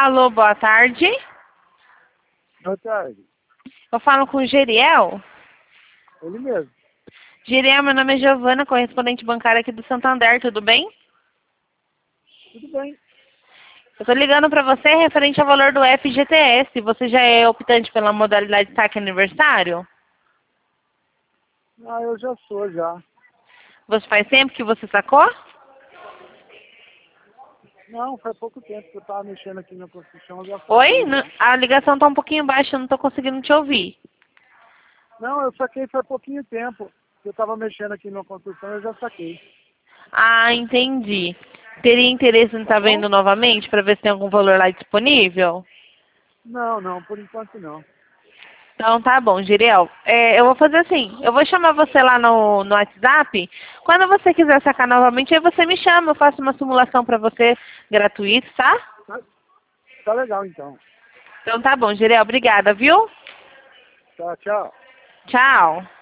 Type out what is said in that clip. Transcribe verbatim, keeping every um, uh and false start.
Alô, boa tarde. Boa tarde. Eu falo com o Geriel. Ele mesmo. Geriel, meu nome é Giovana, correspondente bancária aqui do Santander, tudo bem? Tudo bem. Eu tô ligando pra você referente ao valor do F G T S. Você já é optante pela modalidade saque aniversário? Ah, eu já sou, já. Você faz tempo que você sacou? Não, faz pouco tempo que eu tava mexendo aqui na construção, eu já Oi? saquei N- já. A ligação tá um pouquinho baixa, eu não tô conseguindo te ouvir. Não, eu saquei faz pouquinho tempo. que Eu tava mexendo aqui na construção, eu já saquei. Ah, entendi. Teria interesse em Tá estar bom? vendo novamente para ver se tem algum valor lá disponível? Não, não, por enquanto não. Então tá bom, Giriel. É, eu vou fazer assim, eu vou chamar você lá no, no WhatsApp. Quando você quiser sacar novamente, aí você me chama, eu faço uma simulação para você gratuita, tá? Tá, tá legal então. Então tá bom, Giriel, obrigada, viu? Tá, tchau. Tchau.